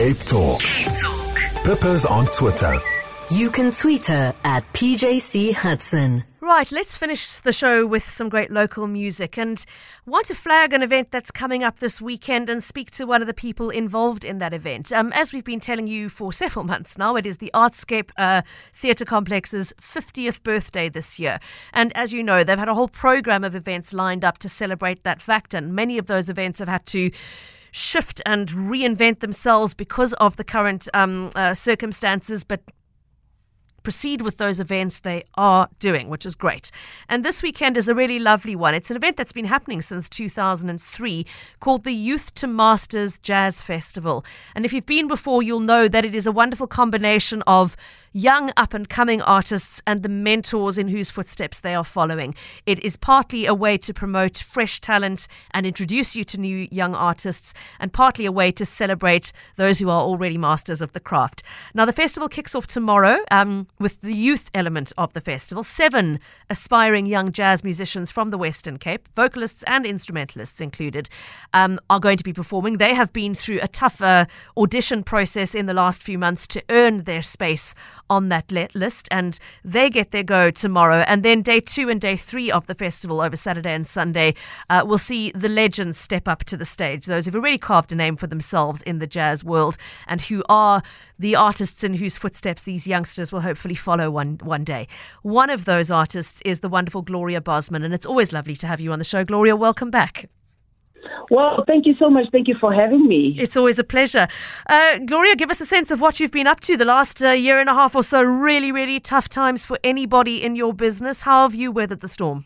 Cape Talk. Pippa's on Twitter. You can tweet her at PJC Hudson. Right, let's finish the show with some great local music, and want to flag an event that's coming up this weekend and speak to one of the people involved in that event. As we've been telling you for several months now, it is the Artscape Theatre Complex's 50th birthday this year. And as you know, they've had a whole program of events lined up to celebrate that fact, and many of those events have had to shift and reinvent themselves because of the current circumstances, but proceed with those events they are doing, which is great. And this weekend is a really lovely one. It's an event that's been happening since 2003 called the Youth to Masters Jazz Festival. And if you've been before, you'll know that it is a wonderful combination of young up-and-coming artists and the mentors in whose footsteps they are following. It is partly a way to promote fresh talent and introduce you to new young artists, and partly a way to celebrate those who are already masters of the craft. Now, the festival kicks off tomorrow with the youth element of the festival. 7 aspiring young jazz musicians from the Western Cape, vocalists and instrumentalists included, are going to be performing. They have been through a tougher audition process in the last few months to earn their space on that list, and they get their go tomorrow. And then day 2 and day 3 of the festival over Saturday and Sunday will see the legends step up to the stage, those who've already carved a name for themselves in the jazz world and who are the artists in whose footsteps these youngsters will hopefully follow one day. One of those artists is the wonderful Gloria Bosman, and it's always lovely to have you on the show. Gloria, welcome back. Well, thank you so much. Thank you for having me. It's always a pleasure. Gloria, give us a sense of what you've been up to the last year and a half or so. Really, really tough times for anybody in your business. How have you weathered the storm?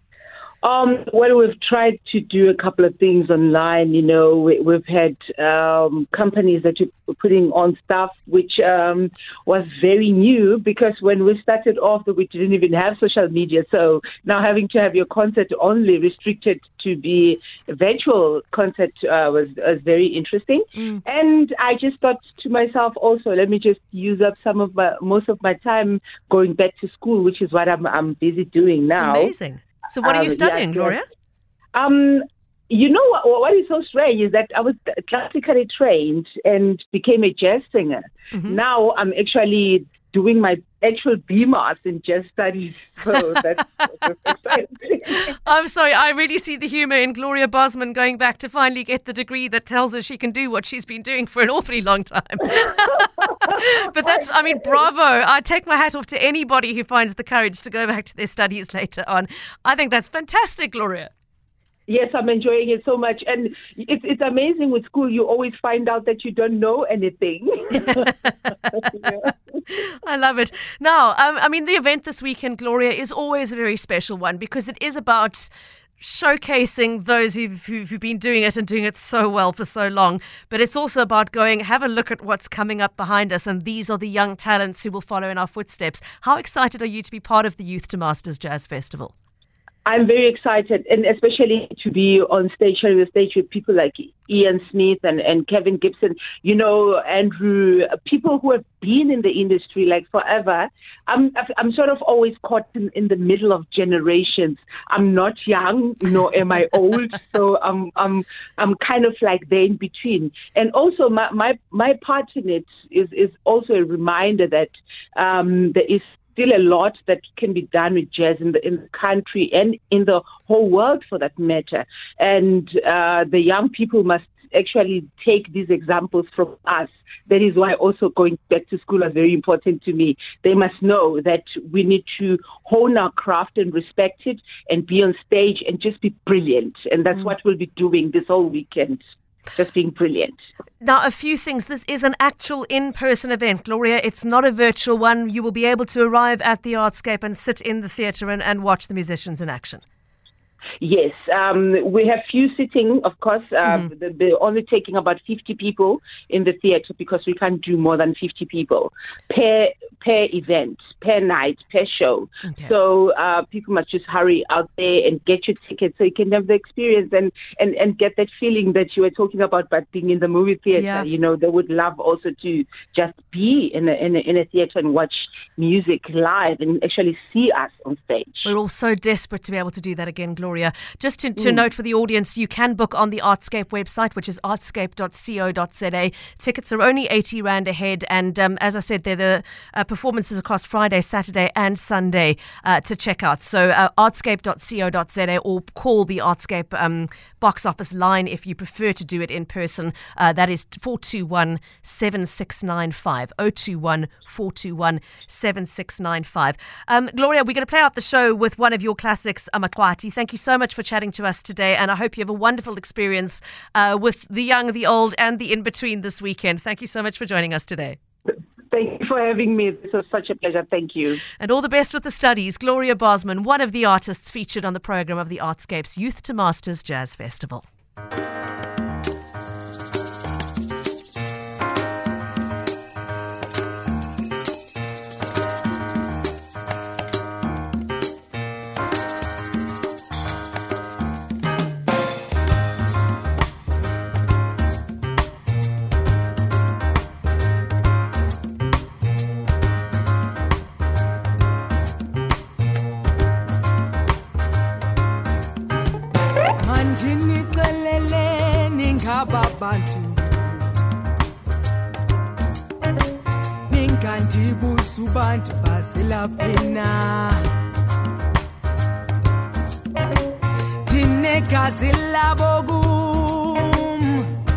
Well, we've tried to do a couple of things online. You know, we've had companies that are putting on stuff, which was very new, because when we started off, we didn't even have social media. So now having to have your concert only restricted to be a virtual concert was very interesting. And I just thought to myself also, let me just use up most of my time going back to school, which is what I'm busy doing now. Amazing. So what are you studying, Gloria? You know what is so strange is that I was classically trained and became a jazz singer. Mm-hmm. Now I'm actually doing my actual BMAS in jazz studies. So that's exciting. I'm sorry, I really see the humour in Gloria Bosman going back to finally get the degree that tells her she can do what she's been doing for an awfully long time. But bravo. I take my hat off to anybody who finds the courage to go back to their studies later on. I think that's fantastic, Gloria. Yes, I'm enjoying it so much. And it's amazing with school. You always find out that you don't know anything. Yeah. I love it. Now, the event this weekend, Gloria, is always a very special one because it is about showcasing those who've been doing it and doing it so well for so long. But it's also about have a look at what's coming up behind us. And these are the young talents who will follow in our footsteps. How excited are you to be part of the Youth to Masters Jazz Festival? I'm very excited, and especially to be on stage, sharing the stage with people like Ian Smith and Kevin Gibson, you know, Andrew, people who have been in the industry like forever. I'm sort of always caught in the middle of generations. I'm not young, nor am I old, so I'm kind of like there in between. And also my part in it is also a reminder that there is still a lot that can be done with jazz in the country and in the whole world, for that matter. And the young people must actually take these examples from us. That is why also going back to school is very important to me. They must know that we need to hone our craft and respect it and be on stage and just be brilliant. And that's what we'll be doing this whole weekend. Just being brilliant. Now, a few things. This is an actual in-person event, Gloria. It's not a virtual one. You will be able to arrive at the Artscape and sit in the theatre and watch the musicians in action. Yes, we have few sitting, of course. They're only taking about 50 people in the theatre because we can't do more than 50 people per per event, per night, per show. Okay. So people must just hurry out there and get your tickets so you can have the experience and get that feeling that you were talking about being in the movie theater. Yeah. You know, they would love also to just be in a theater and watch music live and actually see us on stage. We're all so desperate to be able to do that again, Gloria. Just to note for the audience, you can book on the Artscape website, which is artscape.co.za. Tickets are only 80 Rand a head. And as I said, they're the performances across Friday, Saturday and Sunday to check out. So artscape.co.za or call the Artscape box office line if you prefer to do it in person. That is 421 7695. 021 421 7695. Gloria, we're going to play out the show with one of your classics, Amakwati. Thank you so much for chatting to us today, and I hope you have a wonderful experience with the young, the old, and the in-between this weekend. Thank you so much for joining us today. Thank you for having me. This was such a pleasure. Thank you. And all the best with the studies. Gloria Bosman, one of the artists featured on the program of the Artscape's Youth to Masters Jazz Festival. Bantu ningandibusu bantu basilapina dinekazi labogum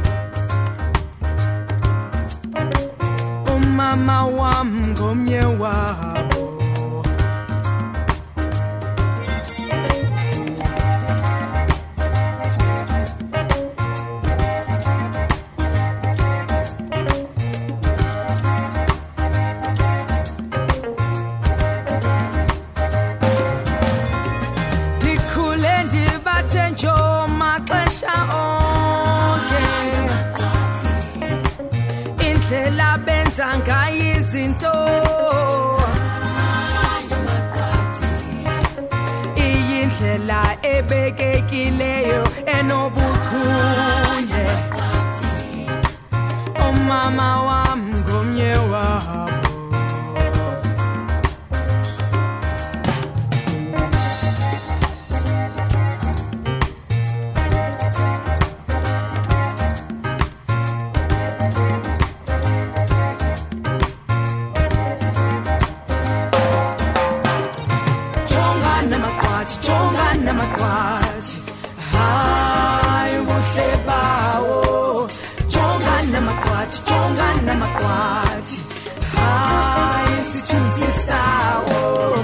umama wam ngomnye wabo indlela benza ngayo izinto iyindlela ebekekileyo enobuchule umama wam ngomnye wabo Namakwati, hayi buhle bawo. Jonga namakwati, hayi sithunzi sawo.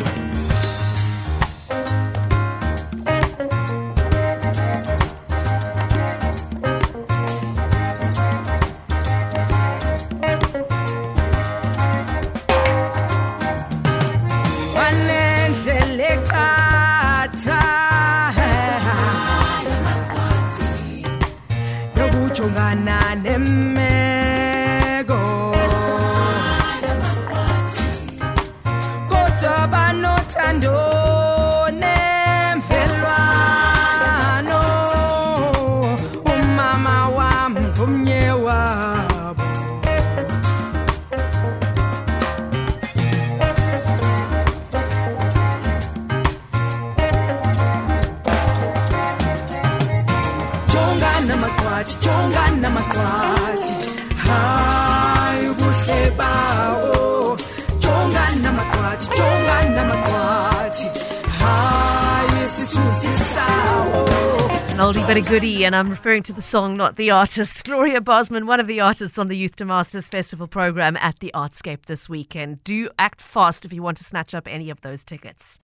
Wanendlela eqatha yokujongana nemeko kodwa banothando nemvelwano umama wam ngomnye wabo jonga namakwati, hayi buhle bawo. Jonga namakwati, hayi sithunzi sawo. An oldie but a goodie, and I'm referring to the song, not the artist. Gloria Bosman, one of the artists on the Youth to Masters Festival program at the Artscape this weekend. Do act fast if you want to snatch up any of those tickets.